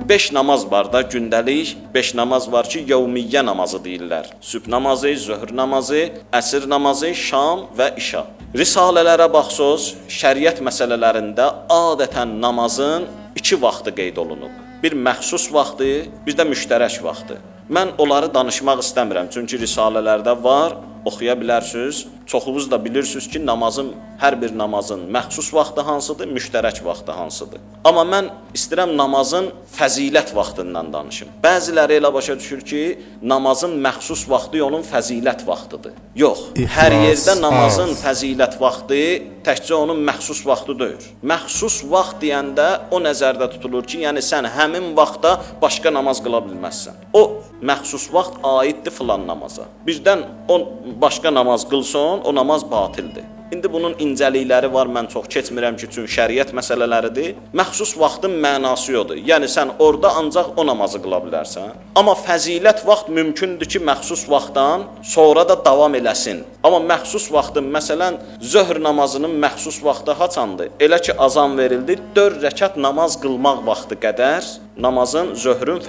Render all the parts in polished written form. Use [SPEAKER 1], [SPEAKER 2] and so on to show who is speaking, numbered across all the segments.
[SPEAKER 1] 5 namaz var da gündəlik, 5 namaz var ki, yevmiyyə namazı deyirlər. Sübh namazı, zöhr namazı, əsr namazı, şam və işa. Risalələrə baxsınız, şəriət məsələlərində adətən namazın 2 vaxtı qeyd olunub. Bir məxsus vaxtı, bir də müştərək vaxtı. Mən onları danışmaq istəmirəm, çünki risalələrdə var, oxuya bilərsiniz. Çoxunuz da bilirsiniz ki, hər bir namazın məxsus vaxtı hansıdır, müştərək vaxtı hansıdır. Amma mən istəyirəm namazın fəzilət vaxtından danışım. Bəziləri elə başa düşür ki, namazın məxsus vaxtı onun fəzilət vaxtıdır. Yox, hər yerdə namazın fəzilət vaxtı təkcə onun məxsus vaxtı deyil. Məxsus vaxt deyəndə o nəzərdə tutulur ki, yəni sən həmin vaxtda başqa namaz qıla bilməzsən. O məxsus vaxt aiddir filan namaza. Birdən o başqa namaz qılsan, o namaz batildir. İndi bunun incəlikləri var, mən çox keçmirəm ki, çünki şəriət məsələləridir. Məxsus vaxtın mənası yoxdur. Yəni sən orada ancaq o namazı qıla bilərsən. Amma fəzilət vaxt mümkündür ki, məxsus vaxtdan sonra da davam eləsin. Amma məxsus vaxtın, məsələn, zöhr namazının məxsus vaxtı haçandır? Elə ki, azan verildi, 4 rəkat namaz qılmaq vaxtı qədər namazın, zöhrün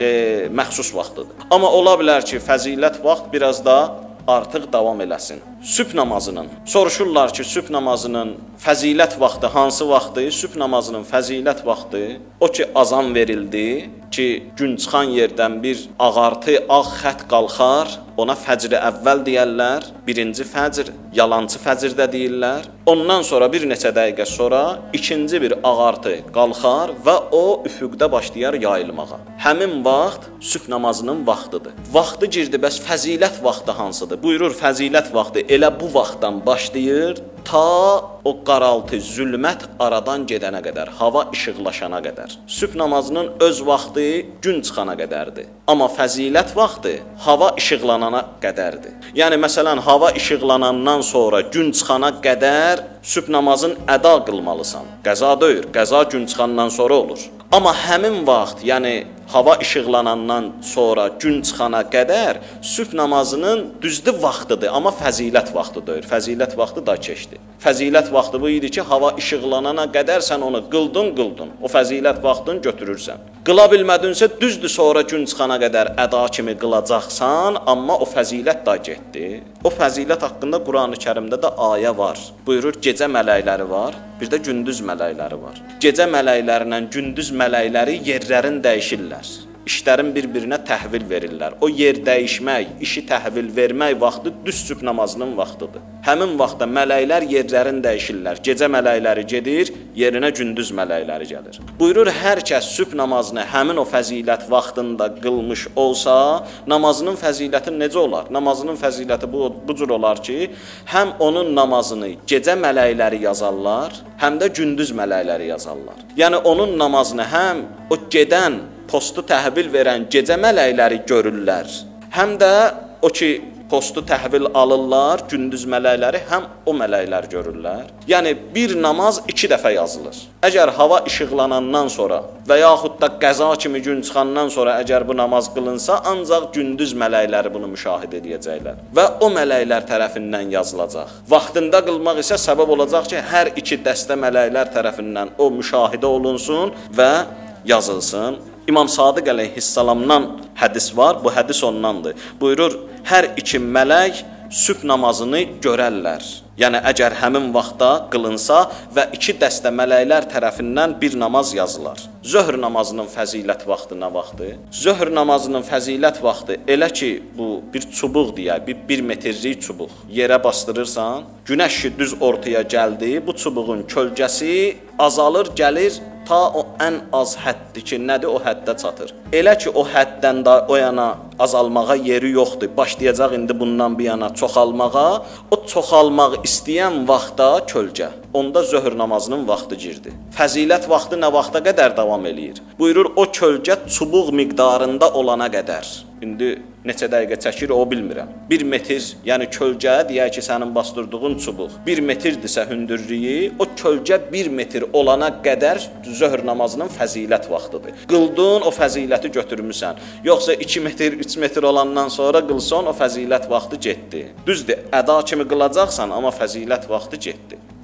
[SPEAKER 1] məxsus vaxtıdır. Amma ola bilər ki, fəzilət vaxt biraz da artıq davam eləsin. Sübh namazının, soruşurlar ki, sübh namazının fəzilət vaxtı hansı vaxtdır? Sübh namazının fəzilət vaxtı o ki, azan verildi ki, gün çıxan yerdən bir ağartı, ağ xət qalxar, ona fəcr-i əvvəl deyərlər, birinci fəcr, yalancı fəcr də deyirlər. Ondan sonra bir neçə dəqiqə sonra ikinci bir ağartı qalxar və o üfüqdə başlayar yayılmağa. Həmin vaxt sübh namazının vaxtıdır. Vaxtı girdi, bəs fəzilət vaxtı hansıdır? Buyurur, fəzilət vaxtı elə bu vaxtdan başlayır, ta o qaraltı, zülmət aradan gedənə qədər, hava işıqlaşana qədər. Sübh namazının öz vaxtı gün çıxana qədərdir. Amma fəzilət vaxtı hava işıqlanana qədərdir. Yəni, məsələn, hava işıqlanandan sonra gün çıxana qədər sübh namazın əda qılmalısan. Qəza deyil, qəza gün çıxandan sonra olur. Amma həmin vaxt, yəni hava işıqlanandan sonra gün çıxana qədər sübh namazının düzdü vaxtıdır, amma fəzilət vaxtı deyil. Fəzilət vaxtı da keçdi. Fəzilət vaxtı bu idi ki, hava işıqlanana qədər sən onu qıldın. O fəzilət vaxtını götürürsən. Qıla bilmədinsə, düzdür sonra gün çıxana qədər əda kimi qılacaqsan, amma o fəzilət da getdi. O fəzilət haqqında Qurani Kərimdə də ayə var. Buyurur, gecə mələkləri var, bir də gündüz mələkləri var. Gecə mələklərlə gündüz mələkləri yerlərini dəyişirlər. İşlərin bir-birinə təhvil verirlər. O yer dəyişmək, işi təhvil vermək vaxtı düz sübh namazının vaxtıdır. Həmin vaxtda mələklər yerlərini dəyişirlər. Gecə mələkləri gedir, yerinə gündüz mələkləri gəlir. Buyurur, hər kəs sübh namazını həmin o fəzilət vaxtında qılmış olsa, namazının fəziləti necə olar? Namazının fəziləti bu cür olar ki, həm onun namazını gecə mələkləri yazarlar, həm də gündüz mələkləri yazarlar. Yəni, onun namazını həm o gedən, postu təhvil verən gecə mələkləri görürlər, həm də o ki, postu təhvil alırlar, gündüz mələkləri, həm o mələklər görürlər. Yəni, bir namaz 2 dəfə yazılır. Əgər hava işıqlanandan sonra və yaxud da qəza kimi gün çıxandan sonra əgər bu namaz qılınsa, ancaq gündüz mələkləri bunu müşahidə edəcəklər və o mələklər tərəfindən yazılacaq. Vaxtında qılmaq isə səbəb olacaq ki, hər 2 dəstə mələklər tərəfindən o müşahidə olunsun və yazılsın. İmam Sadiq əleyhissalamdan hədis var, bu hədis ondandır. Buyurur, hər 2 mələk sübh namazını görərlər. Yəni, əgər həmin vaxtda qılınsa və 2 dəstə mələklər tərəfindən bir namaz yazılar. Zöhr namazının fəzilət vaxtı nə vaxtı? Zöhr namazının fəzilət vaxtı elə ki, bu bir çubuq deyək, 1 metrlik çubuq. Yerə bastırırsan, günəş düz ortaya gəldi, bu çubuğun kölgəsi azalır, gəlir, ta o ən az həddir ki, nədir o həddə çatır. Elə ki, o həddən də o yana azalmağa yeri yoxdur. Başlayacaq indi bundan bir yana çoxalmağa. O çoxalmaq istəyən vaxtda kölgə. Onda zöhr namazının vaxtı girdi. Fəzilət vaxtı nə vaxta qədər davam eləyir? Buyurur, o kölgə çubuq miqdarında olana qədər. İndi neçə dəqiqə çəkir, o bilmirəm. 1 metr, yəni kölgə, deyək ki, sənin bastırdığın çubuq 1 metrdirsə hündürlüyü, o kölgə 1 metr olana qədər zöhr namazının fəzilət vaxtıdır. Qıldın, o fəziləti götürmüsən. Yoxsa 2 metr, 3 metr olandan sonra qılsan, o fəzilət vaxtı getdi. Düzdür, əda kimi qılacaqsan, amma fəzilət vaxtı getdi.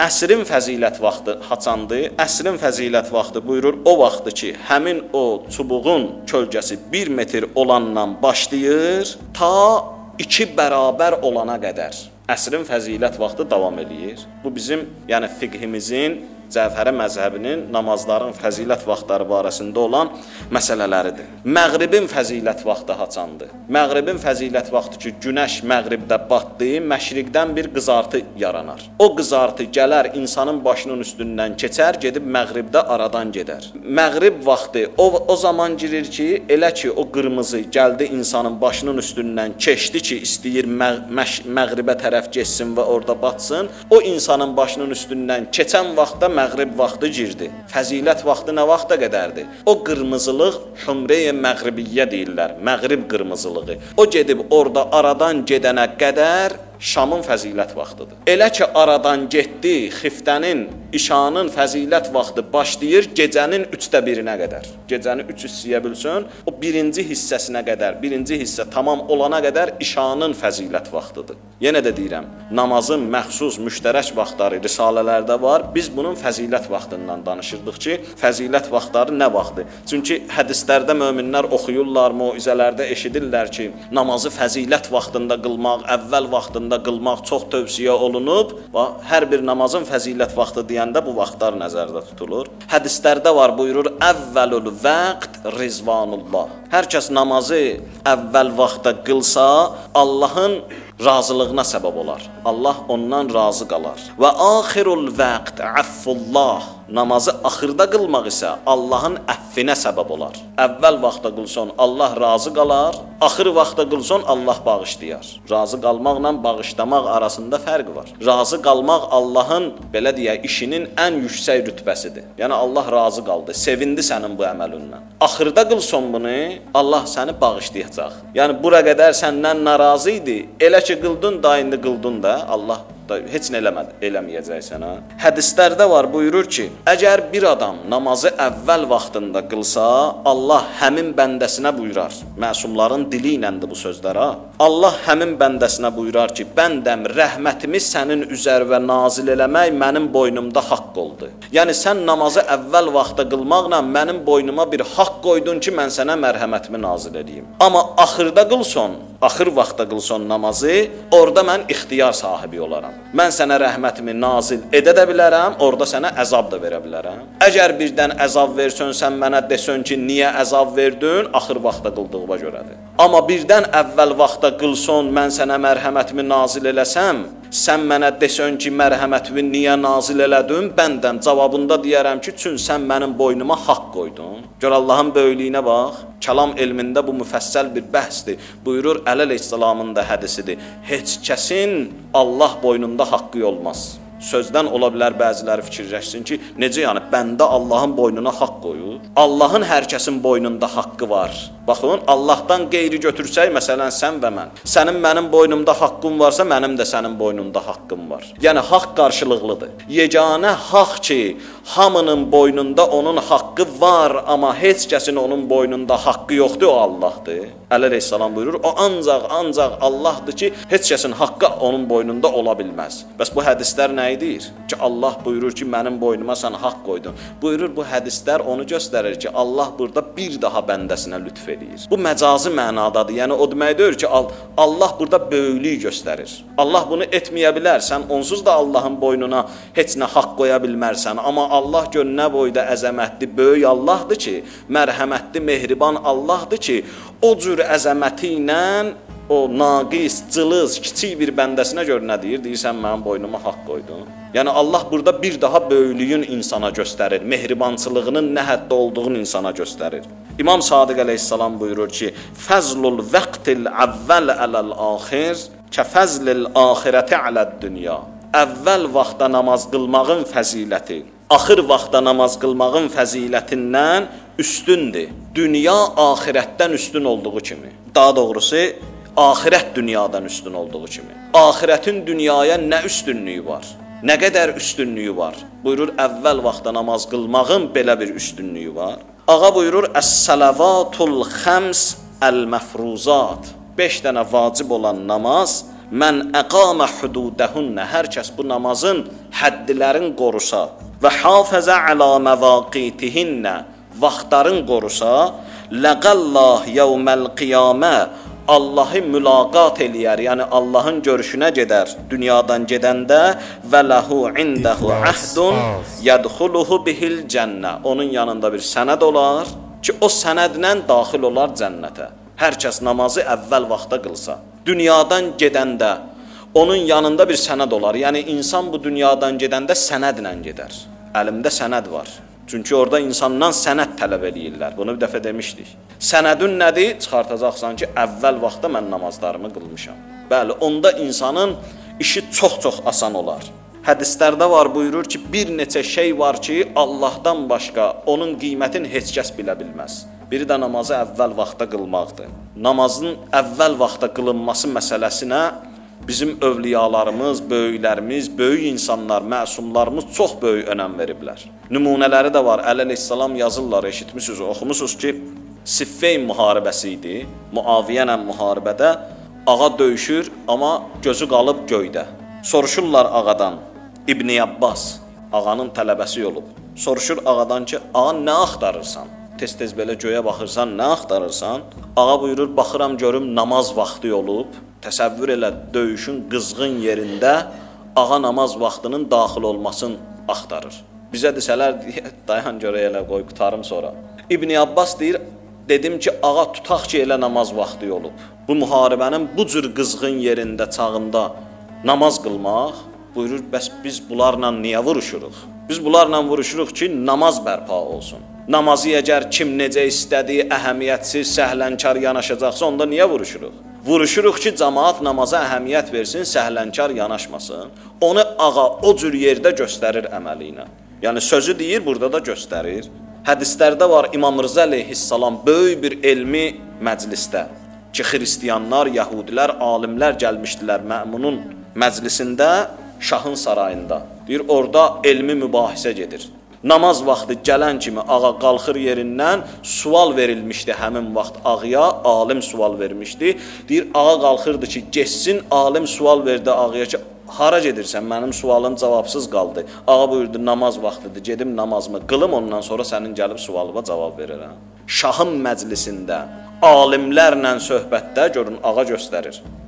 [SPEAKER 1] əsrin fəzilət vaxtı haçandır? Əsrin fəzilət vaxtı buyurur o vaxtdır ki, həmin o çubuğun kölgəsi 1 metr olandan başlayır ta 2 bərabər olana qədər. Əsrin fəzilət vaxtı davam eləyir. Bu bizim, yəni fiqhimizin, Cəfəri məzhəbinin namazların fəzilət vaxtları barəsində olan məsələləridir. Məğribin fəzilət vaxtı haçandır? Məğribin fəzilət vaxtı ki, günəş məğribdə batdı, məşriqdən bir qızartı yaranar. O qızartı gələr, insanın başının üstündən keçər, gedib məğribdə aradan gedər. Məğrib vaxtı o zaman girir ki, elə ki, o qırmızı gəldi insanın başının üstündən keçdi ki, istəyir məğribə tərəf geçsin və orada batsın. O insanın başının üstündən keçən vaxtda məğrib vaxtı girdi. Fəzilət vaxtı nə vaxta qədərdir? O qırmızılıq hümre-i məğribiyyə deyirlər, məğrib qırmızılığı. O gedib orada aradan gedənə qədər Şamın fəzilət vaxtıdır. Elə ki, aradan getdi, xiftənin, işanın fəzilət vaxtı başlayır gecənin 1/3-ə qədər. Gecəni 3 hissəyə bölsün, o birinci hissəsinə qədər, birinci hissə tamam olana qədər işanın fəzilət vaxtıdır. Yenə də deyirəm, namazın məxsus, müştərək vaxtları risalələrdə var. Biz bunun fəzilət vaxtından danışırdıq ki, fəzilət vaxtları nə vaxtdır? Çünki hədislərdə möminlər oxuyurlar, moizələrdə eşidirlər ki, namazı fəzilət vaxtında qılmaq, əvvəl vaxtında qılmaq çox tövsiyə olunub və hər bir namazın fəzilət vaxtı deyəndə bu vaxtlar nəzərdə tutulur. Hədislərdə var, buyurur, əvvəlül vəqt rizvanullah. Hər kəs namazı əvvəl vaxtda qılsa, Allahın razılığına səbəb olar. Allah ondan razı qalar. Və axirul vəqt əffullah. Namazı axırda qılmaq isə Allahın əffinə səbəb olar. Əvvəl vaxtda qılsan Allah razı qalar, axır vaxtda qılsan Allah bağışlayar. Razı qalmaqla bağışlamaq arasında fərq var. Razı qalmaq Allahın, belə deyək, işinin ən yüksək rütbəsidir. Yəni Allah razı qaldı, sevindi sənin bu əməlindən. Axırda qılsan bunu, Allah səni bağışlayacaq. Yəni bura qədər səndən narazı idi, elə ki qıldın da, indi qıldın da, Allah da heç nə eləmədi, eləməyəcəksən ha. Hədislərdə var, buyurur ki, əgər bir adam namazı əvvəl vaxtında qılsa, Allah həmin bəndəsinə buyurar. Məsumların dili iləndir bu sözlər ha. Allah həmin bəndəsinə buyurar ki, bəndəm rəhmətimi sənin üzərvə nazil eləmək mənim boynumda haqq oldu. Yəni sən namazı əvvəl vaxtda qılmaqla mənim boynuma bir haqq qoydun ki, mən sənə mərhəmətimi nazil edeyim. Amma axırda qılsan, axır vaxtda qılsan namazı, orada mən ixtiyar sahibi olaram. Mən sənə rəhmətimi nazil edə də bilərəm, orada sənə əzab da verə bilərəm. Əgər birdən əzab versən, sən mənə desən ki, niyə əzab verdin? Axır vaxtda qıldığıma görədir. Amma birdən əvvəl vaxtda qılsan, mən sənə mərhəmətimi nazil eləsəm, sən mənə desən ki, mərhəmətimi niyə nazil elədin? Bəndəm cavabında deyərəm ki, çün sən mənim boynuma haqq qoydun. Gör Allahın böyüklüyünə bax. Kəlam elmində bu müfəssəl bir bəhsdir. Buyurur Əli əleyhissalamın da hədisidir. Heç kəsin Allah boynunda haqqı olmaz. Sözdən ola bilər bəziləri fikirləşsin ki, necə yəni bəndə Allahın boynuna haqq qoyur? Allahın hər kəsin boynunda haqqı var. Baxın, Allahdan qeyri götürsək, məsələn sən və mən. Sənin mənim boynumda haqqım varsa, mənim də sənin boynunda haqqım var. Yəni haqq qarşılıqlıdır. Yeganə haqq ki, hamının boynunda onun haqqı var, amma heç kəsin onun boynunda haqqı yoxdur, o Allahdır. Əli əleyhissalam buyurur, o ancaq Allahdır ki, heç kəsin haqqı onun boynunda ola bilməz. Bəs bu hədislər nə edir? Ki Allah buyurur ki, mənim boynuma sən haqq qoydun. Buyurur bu hədislər onu göstərir ki, Allah burada bir daha bəndəsinə lütf edir. Bu məcazi mənadadır. Yəni o deməkdir ki, Allah burada böyüklük göstərir. Allah bunu etməyə bilər. Sən onsuz da Allahın boynuna heç nə haqq qoya bilmərsən. Amma Allah gör nə boyda əzəmətli, böyük Allahdır ki, mərhəmətli, mehriban Allahdır ki, o cür əzəməti ilə o naqis, cılız, kiçik bir bəndəsinə gör nə deyir? Deyirsən mənim boynuma haqq qoydun. Yəni Allah burada bir daha böyüklüyün insana göstərir, mehribançılığının nə həddə olduğunu insana göstərir. İmam Sadiq əleyhissalam buyurur ki, fəzlul vəqtil əvvəl ələl-axir kəfəzlil axirəti aləd-dünya. Əvvəl vaxtda namaz qılmağın fəziləti, axır vaxtda namaz qılmağın fəzilətindən üstündür. Dünya axirətdən üstün olduğu kimi. Daha doğrusu, axirət dünyadan üstün olduğu kimi. Axirətin dünyaya nə üstünlüyü var? Nə qədər üstünlüyü var? Buyurur, əvvəl vaxtda namaz qılmağın belə bir üstünlüyü var. Ağa buyurur, əs-salavatul xəms əl-məfruzat. 5 dənə vacib olan namaz Mən əqamə hududəhunna, hər kəs bu namazın həddilərin qorusa və hafəzə alə məvaqitihinnə, vaxtların qorusa, ləqəllah yevməl qiyamə, Allahı mülaqat eləyər, yəni Allahın görüşünə gedər dünyadan gedəndə və ləhu indəhu əhdun yədxuluhu bihil cənnə, onun yanında bir sənəd olar ki, o sənədlə daxil olar cənnətə. Hər kəs namazı əvvəl vaxta qılsa, dünyadan gedəndə onun yanında bir sənəd olar, yəni insan bu dünyadan gedəndə sənədlə gedər, əlimdə sənəd var. Çünki orada insandan sənəd tələb eləyirlər. Bunu bir dəfə demişdik. Sənədün nədir? Çıxartacaqsan ki, əvvəl vaxtda mən namazlarımı qılmışam. Bəli, onda insanın işi çox-çox asan olar. Hədislərdə var, buyurur ki, bir neçə şey var ki, Allahdan başqa onun qiymətini heç kəs bilə bilməz. Biri də namazı əvvəl vaxtda qılmaqdır. Namazın əvvəl vaxtda qılınması məsələsinə bizim övliyalarımız, böyüklərimiz, böyük insanlar, məsumlarımız çox böyük önəm veriblər. Nümunələri də var. Əli əleyhissalam yazırlar, eşitmişsiniz, oxumusunuz ki, Siffeyn müharibəsi idi. Muaviyyə ilə müharibədə ağa döyüşür, amma gözü qalıb göydə. Soruşurlar ağadan, İbn Abbas, ağanın tələbəsi olub. Soruşur ağadan ki, ağa nə axtarırsan? Tez-tez belə göyə baxırsan, nə axtarırsan? Ağa buyurur, baxıram görüm namaz vaxtı olub. Təsəvvür elə, döyüşün qızğın yerində ağa namaz vaxtının daxil olmasını axtarır. Bizə desələr, dayan görək elə, qoy qutarım sonra. İbn Abbas deyir, dedim ki, ağa tutaq ki, elə namaz vaxtı olub. Bu müharibənin bu cür qızğın yerində, çağında namaz qılmaq, buyurur, bəs biz bunlarla niyə vuruşuruq? Biz bunlarla vuruşuruq ki, namaz bərpa olsun. Namazı əgər kim necə istədiyi, əhəmiyyətsiz, səhlənkar yanaşacaqsa, onda niyə vuruşuruq? Vuruşuruq ki, cəmaat namaza əhəmiyyət versin, səhlənkar yanaşmasın. Onu ağa o cür yerdə göstərir əməli ilə. Yəni, sözü deyir, burada da göstərir. Hədislərdə var, İmam Rıza əleyhissalam böyük bir elmi məclisdə ki, xristiyanlar, yəhudilər, alimlər gəlmişdilər Məmunun məclisində, şahın sarayında. Deyir, orada elmi mübahisə gedir. Namaz vaxtı gələn kimi ağa qalxır yerindən, sual verilmişdi həmin vaxt ağaya, alim sual vermişdi. Deyir, ağa qalxırdı ki, geçsin, alim sual verdi ağaya ki, hara gedirsən, mənim sualım cavabsız qaldı. Ağa buyurdu, namaz vaxtıdır, gedim namazımı qılım, ondan sonra sənin gəlib sualıma cavab verirəm. Şahın məclisində, alimlərlə söhbətdə görün, ağa göstərir.